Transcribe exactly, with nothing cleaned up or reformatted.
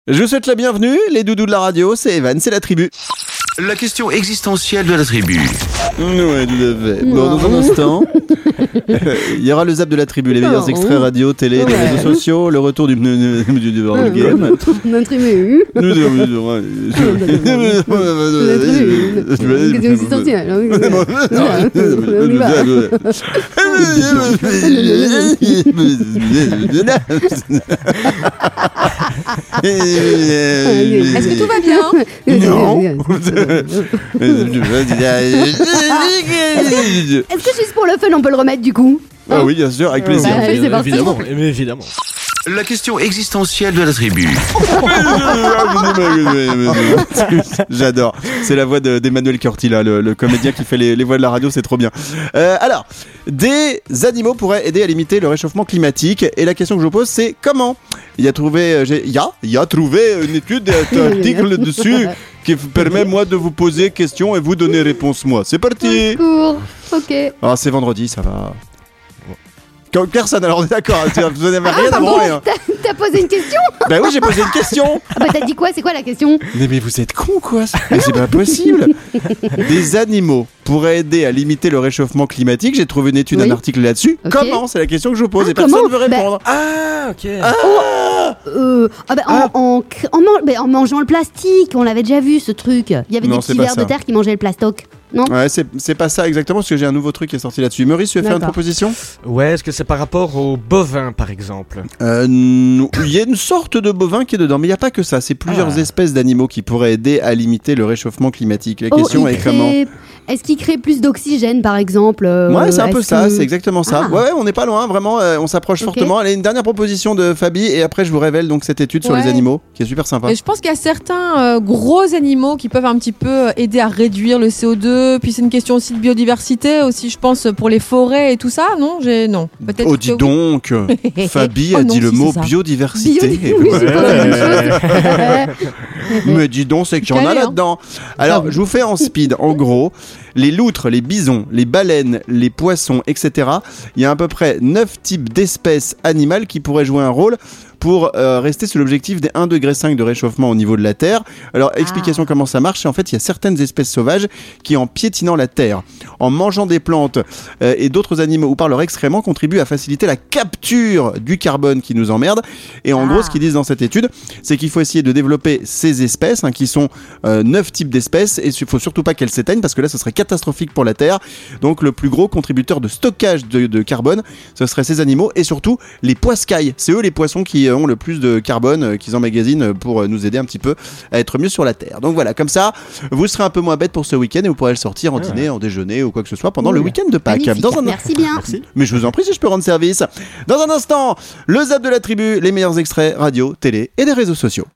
Je vous souhaite la bienvenue, les doudous de la radio, c'est Evan, c'est la tribu. La question existentielle de la tribu. Ouais, tout à fait. Bon, dans un instant, il y aura le zap de la tribu, les meilleurs extraits radio, télé, des réseaux sociaux, le retour du du game. La tribu. Question existentielle. Est-ce que tout va bien? Non. Est-ce que juste pour le fun on peut le remettre du coup? Ah oui, bien sûr, avec plaisir. Bah, c'est parti. Évidemment, mais évidemment. La question existentielle de la tribu. J'adore. C'est la voix de, d'Emmanuel Curtilla, le, le comédien qui fait les, les voix de la radio, c'est trop bien. Euh, alors, des animaux pourraient aider à limiter le réchauffement climatique. Et la question que je vous pose, c'est comment? Il y a trouvé, j'ai, il y a, il y a trouvé une étude, un article dessus qui permet moi de vous poser question et vous donner réponse moi. C'est parti. Cours. Ok. Ah, c'est vendredi, ça va. Personne, alors on est d'accord, vous n'avez Ah, rien à pardon, branler. Hein. t'as, t'as posé une question? Ben oui, j'ai posé une question. Ah bah t'as dit quoi? C'est quoi la question? Mais, mais vous êtes con quoi? Mais c'est pas possible. Des animaux pourraient aider à limiter le réchauffement climatique. J'ai trouvé une étude, Oui. un article là-dessus. Ok. Comment? C'est la question que je vous pose Ah, et personne comment ne veut Ben- répondre. Ah, ok. Ah Euh, ah bah, en, Ah. en, cr- en, man- bah, en mangeant le plastique, on l'avait déjà vu ce truc. Il y avait Non, des c'est petits pas vers ça. de terre qui mangeaient le plastoc. Non? Ouais, c'est, c'est pas ça exactement parce que j'ai un nouveau truc qui est sorti là-dessus. Maurice, tu veux faire une D'accord. proposition? Ouais, est-ce que c'est par rapport aux bovins, par exemple? Euh, non. Il y a une sorte de bovin qui est dedans, mais il n'y a pas que ça. C'est plusieurs Ah. espèces d'animaux qui pourraient aider à limiter le réchauffement climatique. La Oh, question il est crée- comment? Est-ce qu'il crée plus d'oxygène par exemple? euh, Ouais, c'est un peu est-ce ça, que- c'est exactement ça. Ah. Ouais, ouais, on n'est pas loin, vraiment, euh, on s'approche Ok. fortement. Allez, une dernière proposition de Fabi, et après je vous révèle donc cette étude sur Ouais. les animaux, qui est super sympa. Mais je pense qu'il y a certains euh, gros animaux qui peuvent un petit peu euh, aider à réduire le C O deux. Puis c'est une question aussi de biodiversité, aussi je pense pour les forêts et tout ça. Non, j'ai non. Peut-être. Oh, que dis oui. donc, Fabi Oh a non, dit le si, mot c'est ça. biodiversité. Bio- Oui, j'ai pensé la même chose. Mais dis donc, c'est qu'il y en a Calé, hein. là-dedans. Alors, je vous fais en speed, en gros, les loutres, les bisons, les baleines, les poissons, et cetera. Il y a à peu près neuf types d'espèces animales qui pourraient jouer un rôle pour euh, rester sous l'objectif des un virgule cinq degrés de réchauffement au niveau de la Terre. Alors, explication comment ça marche, c'est en fait, il y a certaines espèces sauvages qui, en piétinant la Terre, en mangeant des plantes euh, et d'autres animaux ou par leur excrément, contribuent à faciliter la capture du carbone qui nous emmerde. Et en Ah. gros, ce qu'ils disent dans cette étude, c'est qu'il faut essayer de développer ces espèces, hein, qui sont euh, neuf types d'espèces, et il faut surtout pas qu'elles s'éteignent, parce que là, ce serait catastrophique pour la Terre. Donc, le plus gros contributeur de stockage de, de carbone, ce seraient ces animaux, et surtout les poiscailles. C'est eux les poissons qui ont le plus de carbone euh, qu'ils emmagasinent pour euh, nous aider un petit peu à être mieux sur la Terre. Donc voilà, comme ça, vous serez un peu moins bête pour ce week-end et vous pourrez le sortir en Ah. dîner, en déjeuner ou quoi que ce soit pendant Cool. le week-end de Pâques. Magnifique. Dans un... Merci bien. Merci. Mais je vous en prie si je peux rendre service. Dans un instant, le zap de la tribu, les meilleurs extraits radio, télé et des réseaux sociaux.